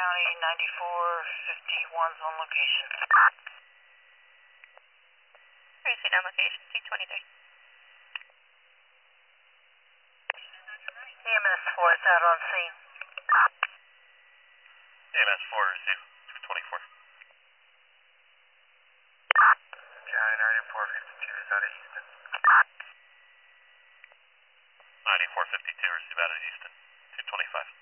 County, 9451's on location. Received on location, C23. EMS 4 is out on scene. EMS 4, receive 24. County 9452 is out of Houston. 9452, receive out of Houston, 225.